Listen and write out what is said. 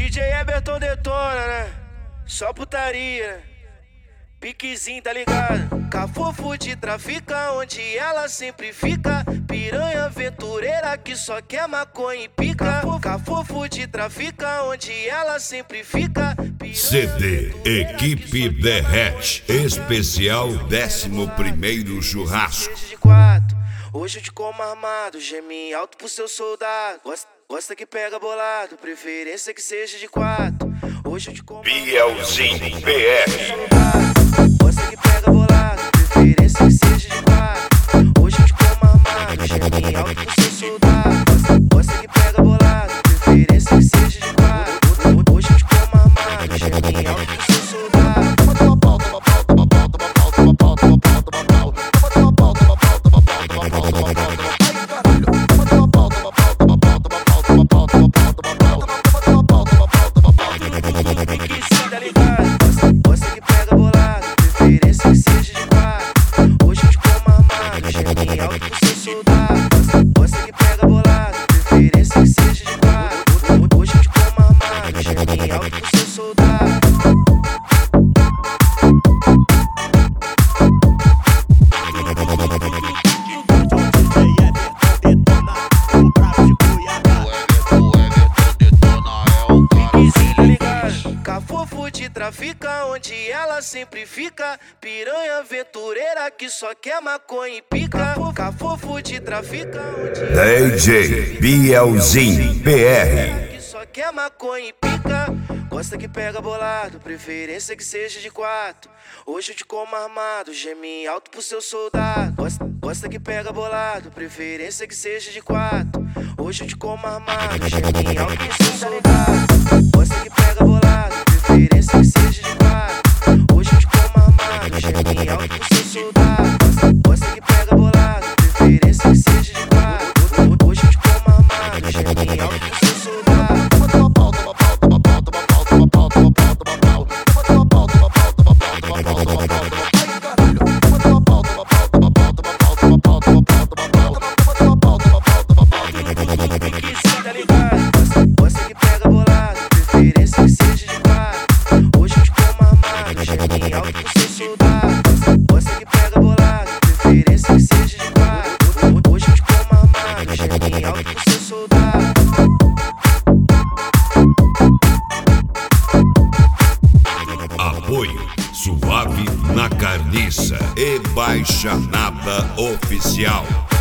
DJ Everton detona, né? Só putaria, né? Piquezinho, tá ligado? Cafofo de trafica, onde ela sempre fica. Piranha aventureira que só quer maconha e pica. Cafofo de trafica, onde ela sempre fica. CD Equipe Derrete, especial 11º churrasco. Hoje eu te como armado, geme alto pro seu soldado. Gosta que pega bolado, preferência que seja de 4. Hoje eu te como Bielzinho BR. Gosta que pega bolado, preferência que seja de 4. Hoje eu te como armado, geme alto pro seu soldado. Gosta que pega bolado, preferência que seja de 4. Hoje eu te como armado, geme alto pro seu soldado. Gosta que pega bolado, preferência que seja de 4. Hoje eu te como armado, geme alto pro seu soldado. Gosta que pega bolado, preferência que seja de 4. Hoje eu te como armado, geme alto pro seu soldado. Cafofo de trafica, onde ela sempre fica. Piranha aventureira que só quer maconha e pica. Cafofo de trafica, onde DJ Bielzinho BR. que só quer maconha e pica. Gosta que pega bolado, preferência que seja de 4. Hoje eu te como armado, geme alto pro seu soldado. Gosta que pega bolado, preferência que seja de 4. Hoje eu te como armado, geme alto pro seu soldado. Gosta que pega bolado, preferência que seja de 4. Hoje eu te como armado, geme alto pro seu soldado. Gosta que pega bolado, preferência que seja de 4. Hoje eu te como armado, geme alto pro seu soldado. Gosta que pega bolado, preferência que seja de 4. Hoje eu te como armado, geme alto pro seu soldado. Gosta que pega bolado, preferência que seja de 4. Hoje eu te como armado, geme alto pro seu soldado. Apoio Suave na Carniça e Baixanada Oficial.